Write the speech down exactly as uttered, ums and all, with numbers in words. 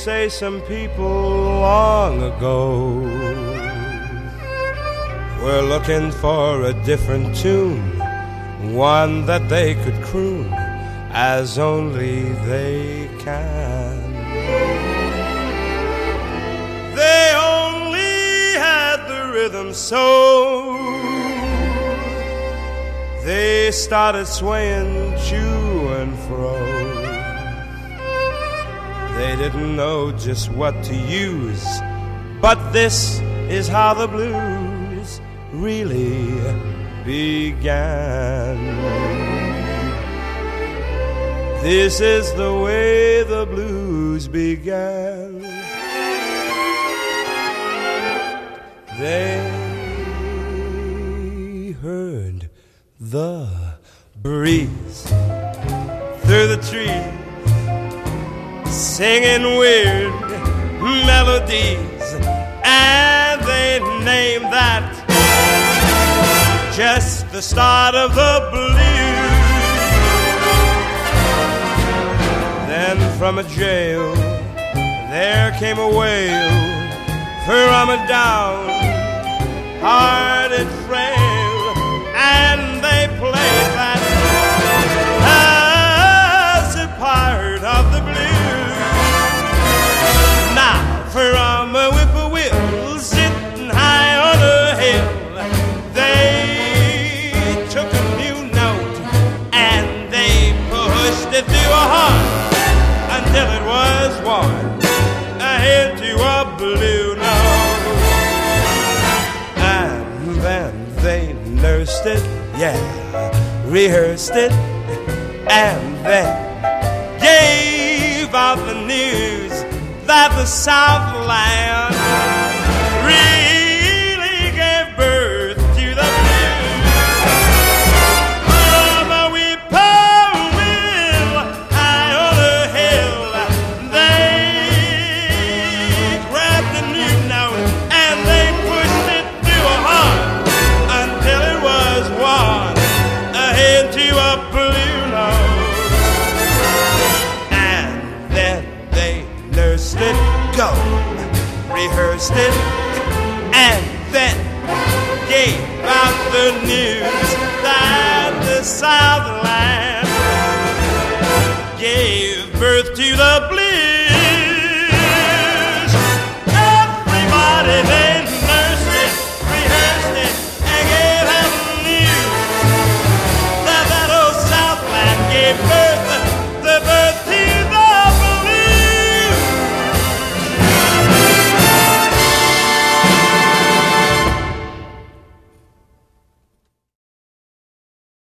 say some people long ago were looking for a different tune, one that they could croon as only they can. They only had the rhythm, so they started swaying to and fro. They didn't know just what to use, but this is how the blues really began. This is the way the blues began. They heard the breeze through the trees, singing weird melodies, and they named that just the start of the blues. Then from a jail there came a wail from a down hearted frail, and they played that as a part of the blues. Now from a whippoorwill sitting high on a hill, they took a new note and they pushed it through a horn until it was worn into a blue note. And then they nursed it, yeah, rehearsed it, and then gave out the news that the Southland really gave birth to the blues. From a whippoorwill high on a hill, they grabbed the new note and they pushed it through a horn until it was worn into a blue note. And then they nursed it, go, rehearsed it, and then gave out the news that the Southland